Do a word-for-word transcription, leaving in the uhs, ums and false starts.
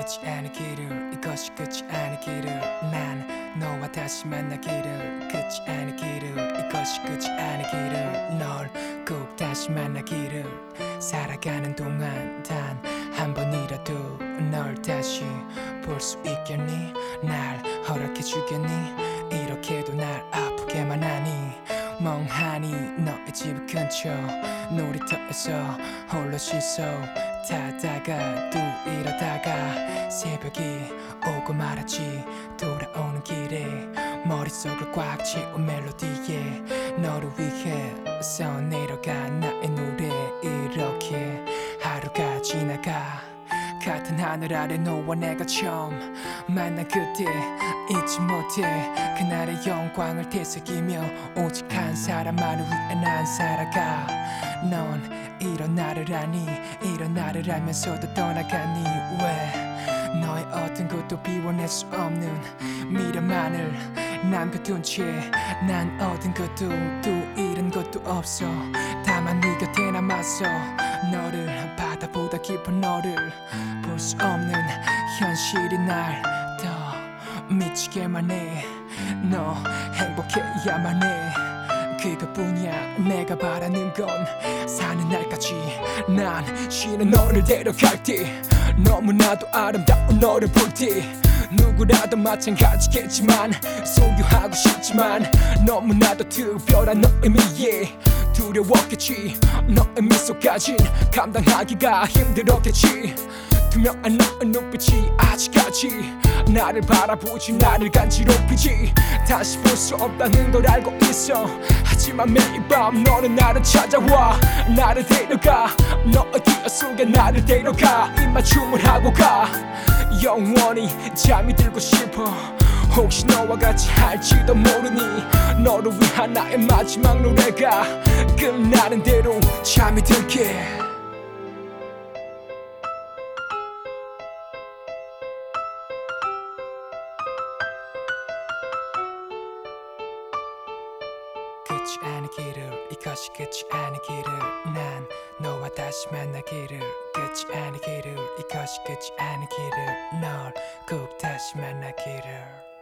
끝이 아니기를 이것이 끝이 아니기를 난 너와 다시 만나기를 끝이 아니기를 이것이 끝이 아니기를 널 꼭 다시 만나기를 살아가는 동안 단 한 번이라도 널 다시 볼 수 있겠니 날 허락해 주겠니 이렇게도 날 아프게만 하니 멍하니 너의 집 근처 놀이터에서 홀로 씻어 타다가 또 이러다가 새벽이 오고 말았지 돌아오는 길에 머릿속을 꽉 채운 멜로디에 너를 위해 써내려가 나의 노래 이렇게 하루가 지나가 같은 하늘 아래 너와 내가 처음 만난 그때 잊지 못해 그날의 영광을 되새기며 오직 한 사람만을 위해 난 살아가 넌 이런 나를 아니 이런 나를 알면서도 떠나가니 왜 너의 어떤 것도 비워낼 수 없는 미련만을 남겨둔 채 난 얻은 것도 또 잃은 것도 없어 다만 네 곁에 남았어 너를 바다보다 깊은 너를 볼 수 없는 현실이 날 더 미치게만 해너 행복해야만 해 그것뿐이야 내가 바라는 건 사는 날까지 난 쉬는 너를 데려갈 때 너무나도 아름다운 너를 볼 때 누구라도 마찬가지겠지만 소유하고 싶지만 너무나도 특별한 너의 미에 두려웠겠지 너의 미소까진 감당하기가 힘들었겠지 투명한 너의 눈빛이 아직까지 나를 바라보지 나를 간지럽히지 다시 볼 수 없다는 걸 알고 있어 하지만 매일 밤 너는 나를 찾아와 나를 데려가 너의 기억 속에 나를 데려가 입맞춤을 하고 가 영원히 잠이 들고 싶어 혹시 너와 같이 할지도 모르니 너를 위한 나의 마지막 노래가 끝나는 대로 잠이 들게 끝이 아니기를 이것이 끝이 아니기를 난 너와 다시 만나기를 끝이 아니기를 이것이 끝이 아니기를 널 꼭 다시 만나기를